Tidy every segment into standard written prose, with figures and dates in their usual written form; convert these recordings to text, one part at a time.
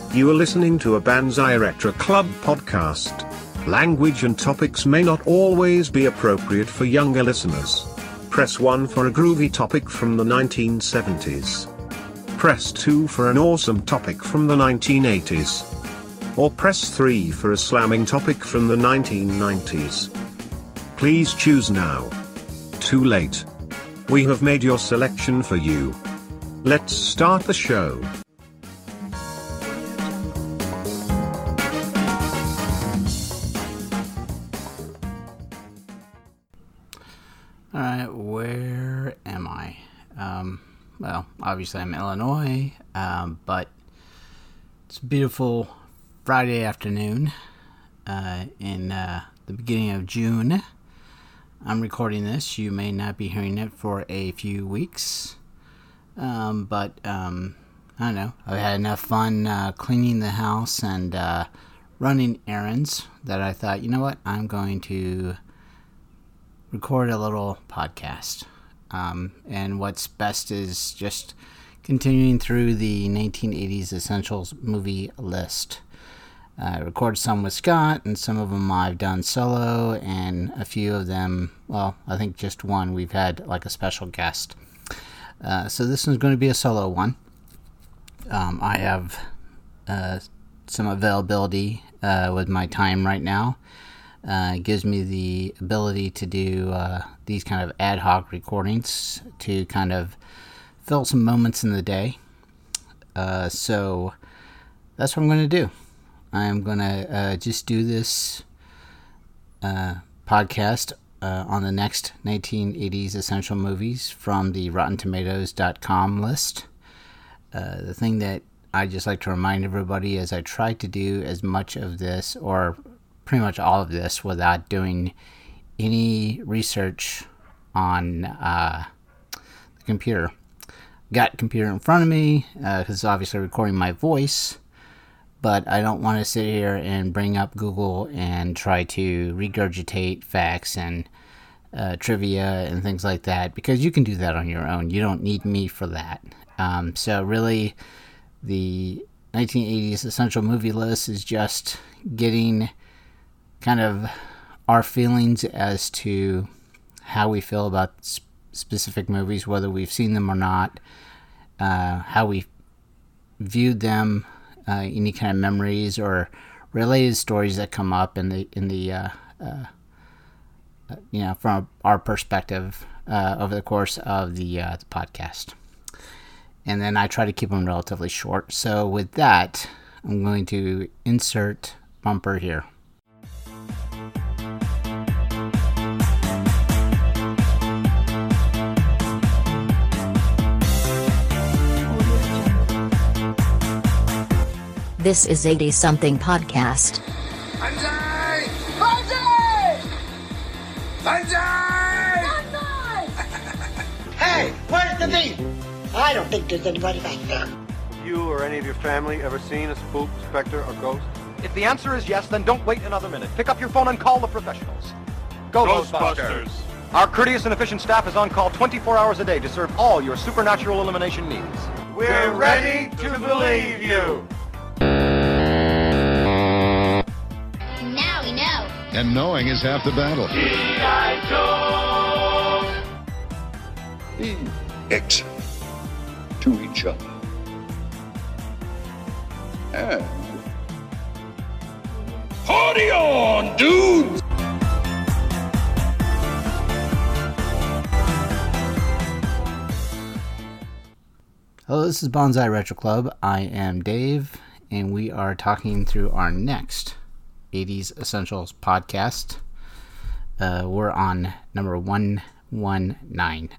You are listening to a Banzai Retro Club podcast. Language and topics may not always be appropriate for younger listeners. Press 1 for a groovy topic from the 1970s. Press 2 for an awesome topic from the 1980s. Or press 3 for a slamming topic from the 1990s. Please choose now. Too late. We have made your selection for you. Let's start the show. Alright, where am I? Well, obviously I'm in Illinois, but it's a beautiful Friday afternoon in the beginning of June. I'm recording this. You may not be hearing it for a few weeks, but I don't know. I've had enough fun cleaning the house and running errands that I thought, you know what, I'm going to record a little podcast. And what's best is just continuing through the 1980s Essentials movie list. I recorded some with Scott, and some of them I've done solo, and a few of them, well, I think just one, we've had like a special guest. So this one's going to be a solo one. I have some availability with my time right now. It gives me the ability to do these kind of ad hoc recordings to kind of fill some moments in the day. So that's what I'm going to do. I'm going to just do this podcast on the next 1980s essential movies from the RottenTomatoes.com list. The thing that I just like to remind everybody is I try to do as much of this, or pretty much all of this, without doing any research on the computer. Got a computer in front of me because it's obviously recording my voice, but I don't want to sit here and bring up Google and try to regurgitate facts and trivia and things like that, because you can do that on your own. You don't need me for that. So really, the 1980s essential movie list is just getting kind of our feelings as to how we feel about specific movies, whether we've seen them or not, how we viewed them, any kind of memories or related stories that come up in the from our perspective over the course of the podcast. And then I try to keep them relatively short. So with that, I'm going to insert bumper here. This is 80-something podcast. Banzai! Banzai! Banzai! Banzai! Hey, where's the meat? I don't think there's anybody back there. Have you or any of your family ever seen a spook, specter, or ghost? If the answer is yes, then don't wait another minute. Pick up your phone and call the professionals. Go Ghostbusters! Our courteous and efficient staff is on call 24 hours a day to serve all your supernatural elimination needs. We're ready to believe you! Now we know. And knowing is half the battle. Be excellent to each other. And party on, dudes! Hello, this is Bonsai Retro Club. I am Dave, and we are talking through our next 80s Essentials podcast. We're on number 119,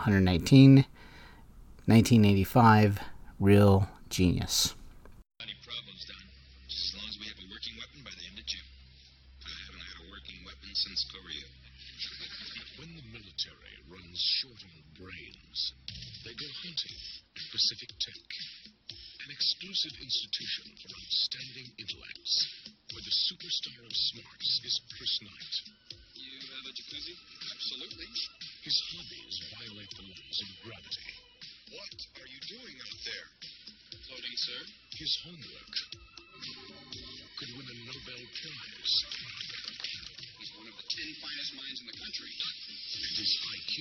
1985, Real Genius. Any problems, Don? Just as long as we have a working weapon by the end of June. I haven't had a working weapon since Korea. When the military runs short on brains, they go hunting in Pacific Tech, an exclusive institution for outstanding intellects, where the superstar of smarts is Chris Knight. You have a jacuzzi? Absolutely. His hobbies violate the laws of gravity. What are you doing out there? Floating, sir. His homework could win a Nobel Prize. He's one of the 10 finest minds in the country. And his IQ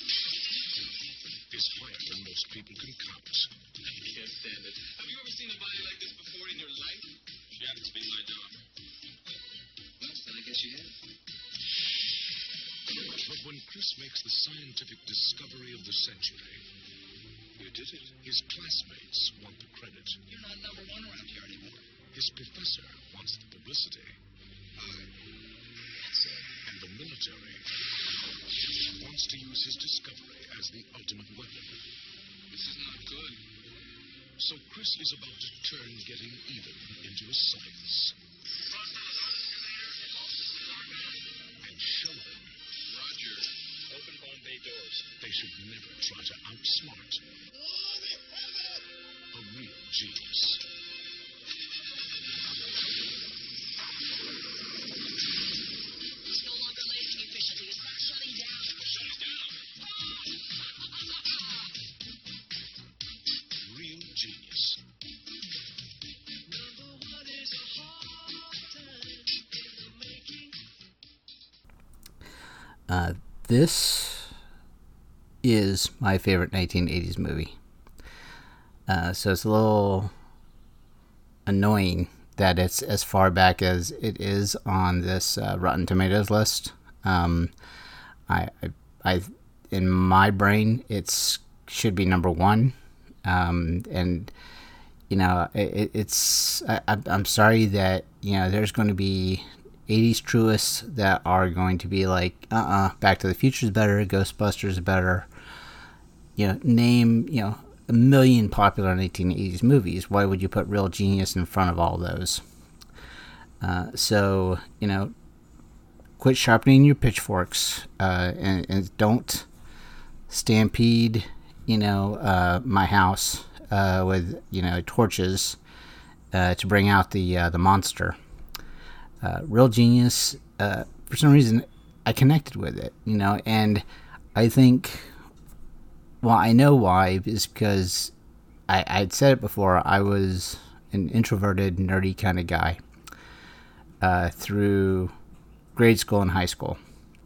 is higher than most people can count. I can't stand it. Have you ever seen a body like this before in your life? She happens to be my daughter. Well, then I guess you have. But when Chris makes the scientific discovery of the century, you did it. His classmates want the credit. You're not number one around here anymore. His professor wants the publicity. And the military wants to use his discovery as the ultimate weapon. This is not good. So Chris is about to turn getting even into a science. And show them. Roger. Open bomb bay doors. They should never try to outsmart a real genius. It's no longer lighting efficiently. It's not shutting down. Shutting down. Real genius. This is my favorite 1980s movie. So it's a little annoying that it's as far back as it is on this Rotten Tomatoes list. I in my brain, it should be number one. And you know, I'm sorry that, you know, there's going to be 80s truists that are going to be like, Back to the Future is better, Ghostbusters is better. You know, name, you know, a million popular 1980s movies. Why would you put Real Genius in front of all those? So, you know, quit sharpening your pitchforks, and don't stampede, you know, my house with, you know, torches to bring out the monster. Real Genius, for some reason, I connected with it, you know, and I think, well, I know why, is because I'd said it before, I was an introverted, nerdy kind of guy through grade school and high school.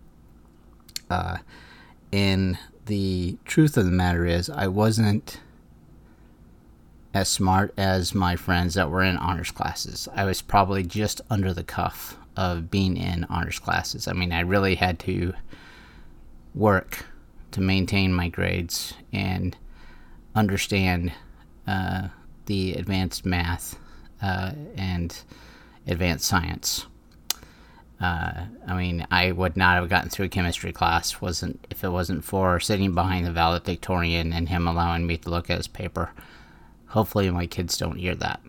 And the truth of the matter is, I wasn't as smart as my friends that were in honors classes. I was probably just under the cuff of being in honors classes. I mean, I really had to work to maintain my grades and understand the advanced math and advanced science. I mean, I would not have gotten through a chemistry class if it wasn't for sitting behind the valedictorian and him allowing me to look at his paper. Hopefully my kids don't hear that.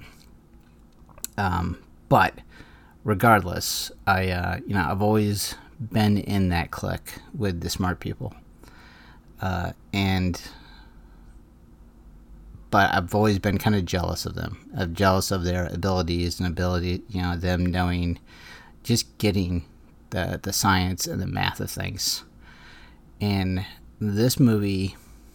But regardless, I've always been in that clique with the smart people. But I've always been kind of jealous of them. I'm jealous of their abilities and ability, you know, them knowing, just getting the science and the math of things. And this movie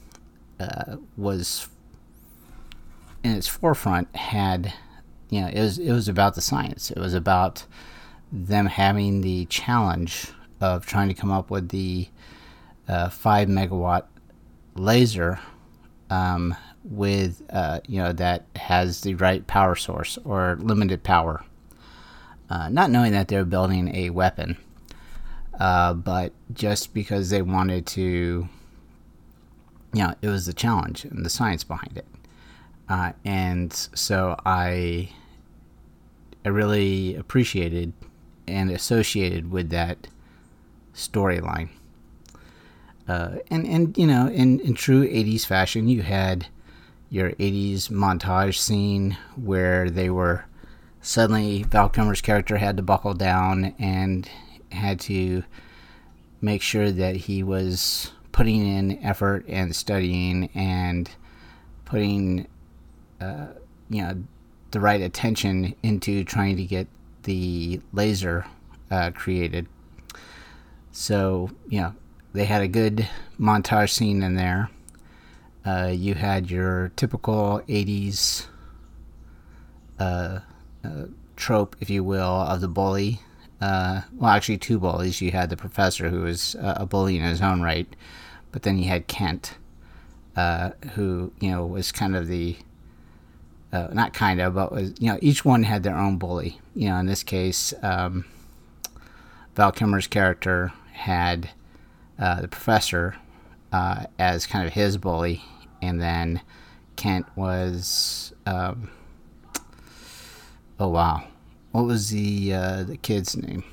was, in its forefront, had, you know, it was about the science. It was about them having the challenge of trying to come up with the 5 megawatt laser with, you know, that has the right power source or limited power. Not knowing that they're building a weapon, but just because they wanted to, you know, it was the challenge and the science behind it. And so I really appreciated and associated with that storyline. And you know, in true 80s fashion, you had your 80s montage scene where they were suddenly, Val Kilmer's character had to buckle down and had to make sure that he was putting in effort and studying and putting you know, the right attention into trying to get the laser created. So, you know, they had a good montage scene in there. You had your typical 80s trope, if you will, of the bully. Well, actually, two bullies. You had the professor, who was a bully in his own right, but then you had Kent, who, was kind of the, not kind of, but was, each one had their own bully. In this case, Val Kilmer's character had the professor as kind of his bully, and then Kent was, oh wow, what was the kid's name?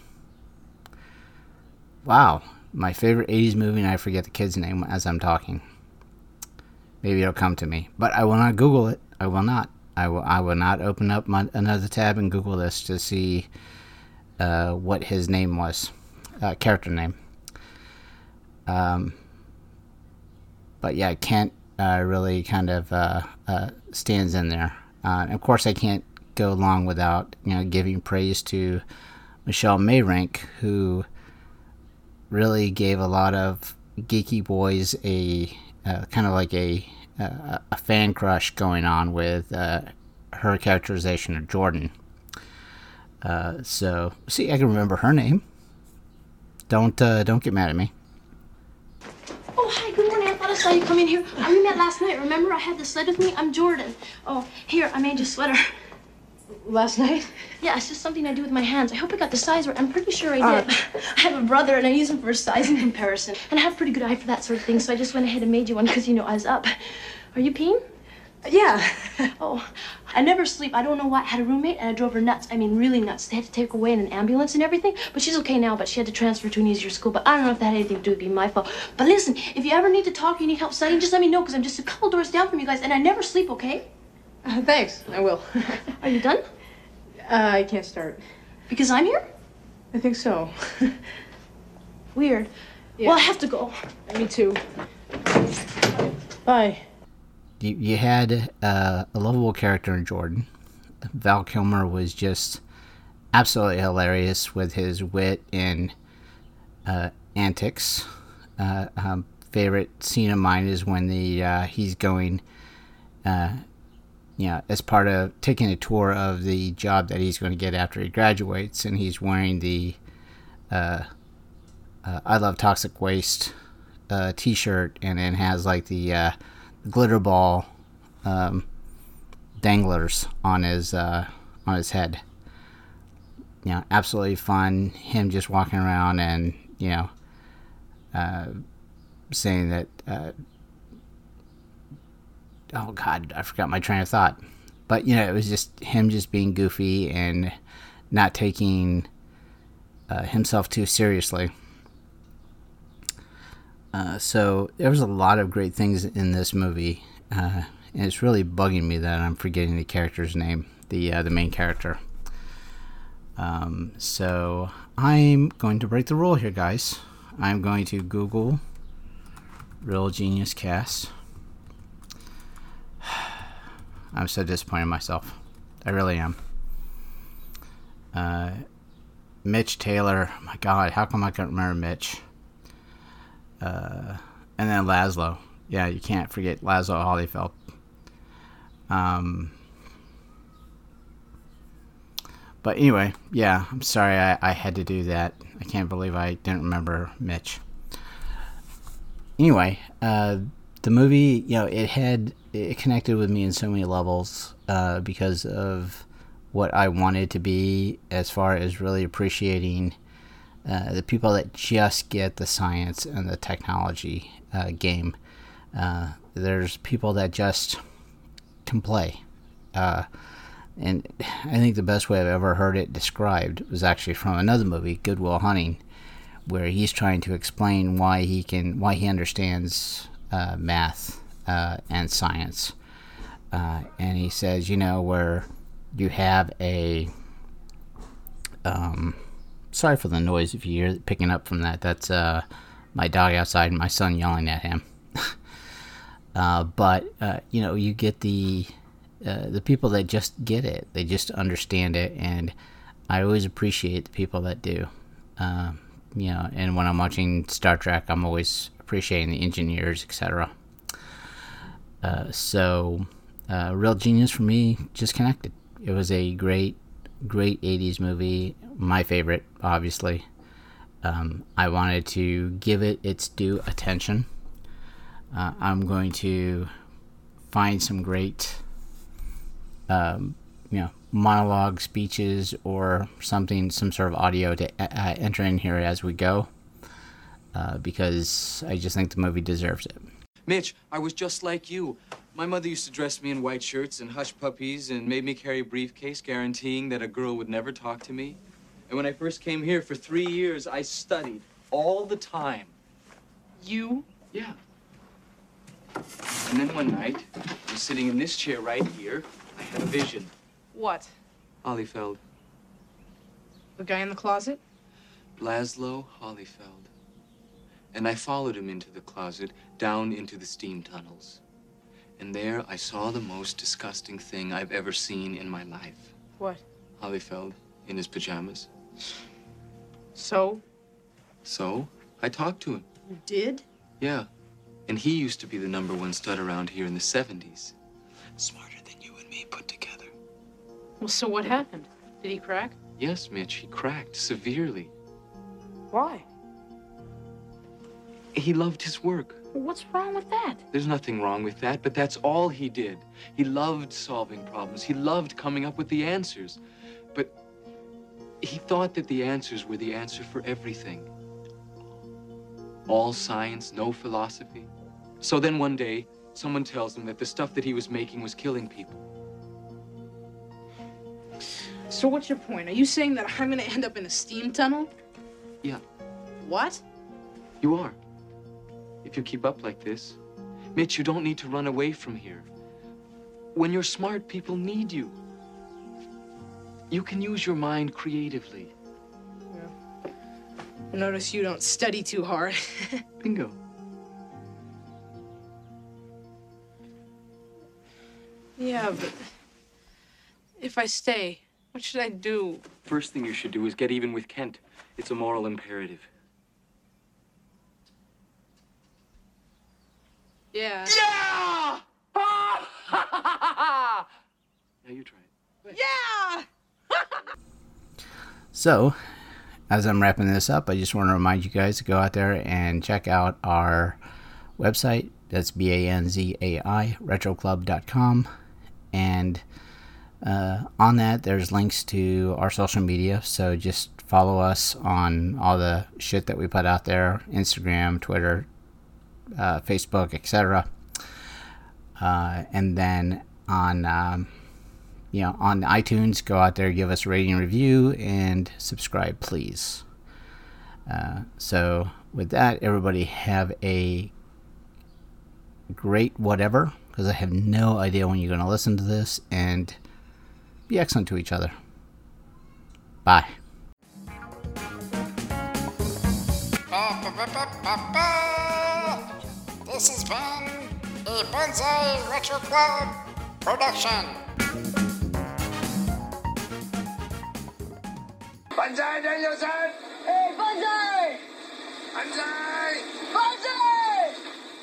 Wow, my favorite 80s movie, and I forget the kid's name as I'm talking. Maybe it'll come to me, but I will not Google it. I will not. I will not open up another tab and Google this to see what his name was, character name. But yeah, Kent really kind of stands in there. And of course, I can't go long without giving praise to Michelle Mayrank, who really gave a lot of geeky boys a kind of like a fan crush going on with her characterization of Jordan. So see, I can remember her name. Don't get mad at me. Oh, hi, good morning. I thought I saw you come in here. We met last night, remember? I had the sled with me. I'm Jordan. Oh, here, I made you a sweater. Last night? Yeah, it's just something I do with my hands. I hope I got the size right. I'm pretty sure I did. I have a brother, and I use him for a sizing comparison. And I have a pretty good eye for that sort of thing, so I just went ahead and made you one because, I was up. Are you peeing? Yeah. Oh, I never sleep. I don't know why. I had a roommate, and I drove her nuts. I mean, really nuts. They had to take her away in an ambulance and everything. But she's okay now, but she had to transfer to an easier school. But I don't know if that had anything to do with being my fault. But listen, if you ever need to talk or you need help studying, just let me know, because I'm just a couple doors down from you guys, and I never sleep, okay? Thanks. I will. Are you done? I can't start. Because I'm here? I think so. Weird. Yeah. Well, I have to go. Me too. Bye. You had a lovable character in Jordan. Val Kilmer was just absolutely hilarious with his wit and antics. Favorite scene of mine is when he's going, as part of taking a tour of the job that he's going to get after he graduates, and he's wearing the I Love Toxic Waste t-shirt, and then has like the glitter ball danglers on his head. Absolutely fun. Him just walking around and saying that oh god, I forgot my train of thought. But it was just him just being goofy and not taking himself too seriously. So there was a lot of great things in this movie, and it's really bugging me that I'm forgetting the character's name, the main character. So I'm going to break the rule here, guys. I'm going to Google Real Genius Cast. I'm so disappointed in myself. I really am. Mitch Taylor. My God, how come I can't remember Mitch? And then Laszlo. Yeah, you can't forget Laszlo Holyfeld. But anyway, yeah, I'm sorry I had to do that. I can't believe I didn't remember Mitch. Anyway, the movie, it connected with me in so many levels because of what I wanted to be, as far as really appreciating the people that just get the science and the technology game. There's people that just can play. And I think the best way I've ever heard it described was actually from another movie, Good Will Hunting, where he's trying to explain why he understands math and science. And he says, where you have a sorry for the noise if you hear picking up from that. That's my dog outside and my son yelling at him. But you get the people that just get it. They just understand it, and I always appreciate the people that do. And when I'm watching Star Trek, I'm always appreciating the engineers, etc. So Real Genius for me just connected It was a great 80s movie. My favorite, obviously. I wanted to give it its due attention. I'm going to find some great, monologue speeches or something, some sort of audio to enter in here as we go, because I just think the movie deserves it. Mitch, I was just like you. My mother used to dress me in white shirts and hush puppies and made me carry a briefcase guaranteeing that a girl would never talk to me. And when I first came here for 3 years, I studied all the time. You? Yeah. And then one night, I was sitting in this chair right here. I had a vision. What? Holyfeld. The guy in the closet? Laszlo Holyfeld. And I followed him into the closet, down into the steam tunnels. And there I saw the most disgusting thing I've ever seen in my life. What? Holyfeld in his pajamas. So? So, I talked to him. You did? Yeah. And he used to be the #1 stud around here in the 70s. Smarter than you and me put together. Well, so what happened? Did he crack? Yes, Mitch, he cracked severely. Why? He loved his work. What's wrong with that? There's nothing wrong with that, but that's all he did. He loved solving problems. He loved coming up with the answers. But he thought that the answers were the answer for everything. All science, no philosophy. So then one day, someone tells him that the stuff that he was making was killing people. So what's your point? Are you saying that I'm gonna end up in a steam tunnel? Yeah, What? you are. If you keep up like this. Mitch, you don't need to run away from here. When you're smart, people need you. You can use your mind creatively. Yeah. I notice you don't study too hard. Bingo. Yeah, but if I stay, what should I do? First thing you should do is get even with Kent. It's a moral imperative. Yeah. Yeah! Now you try it. Yeah! So, as I'm wrapping this up, I just want to remind you guys to go out there and check out our website. That's BANZAI, retroclub.com. And on that, there's links to our social media. So just follow us on all the shit that we put out there. Instagram, Twitter, Facebook, etc. And then on on iTunes, go out there, give us a rating and review, and subscribe, please. So with that, everybody have a great whatever, because I have no idea when you're going to listen to this, and be excellent to each other. Bye. This has been a Bonsai Retro Club production. Banzai, Danielson! Hey, Banzai! Banzai! Banzai!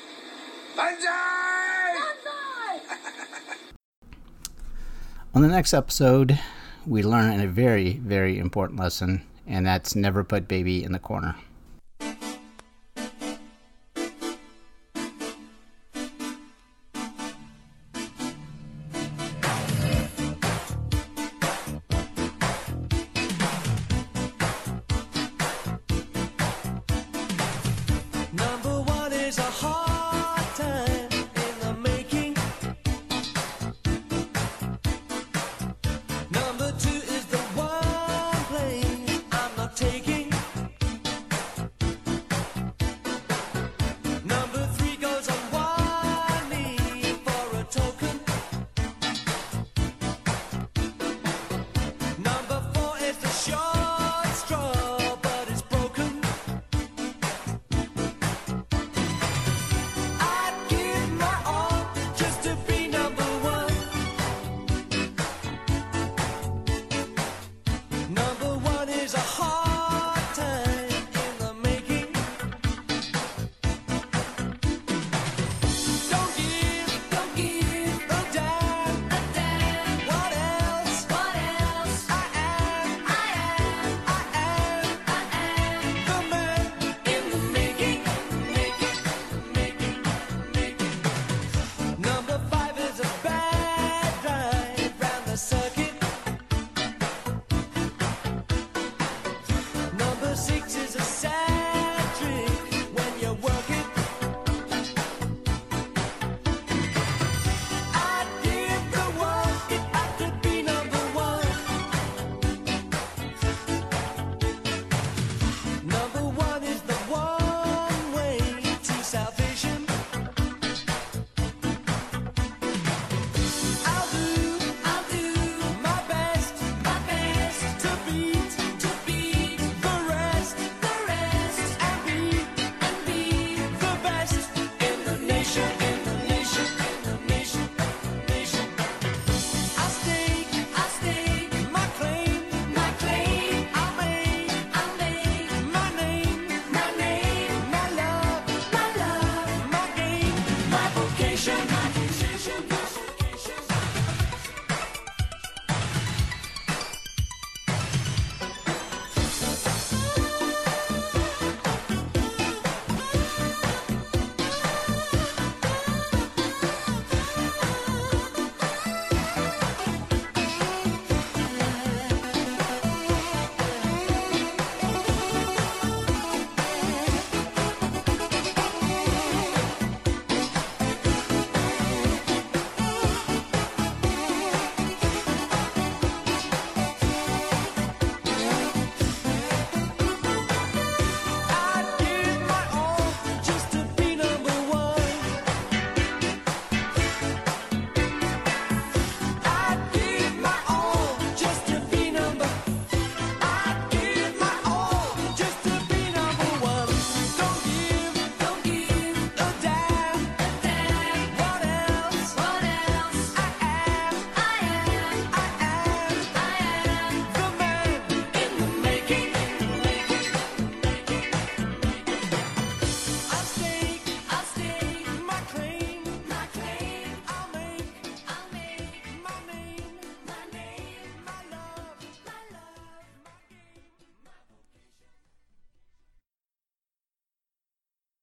Banzai! Banzai! On the next episode, we learn a very, very important lesson, and that's never put baby in the corner.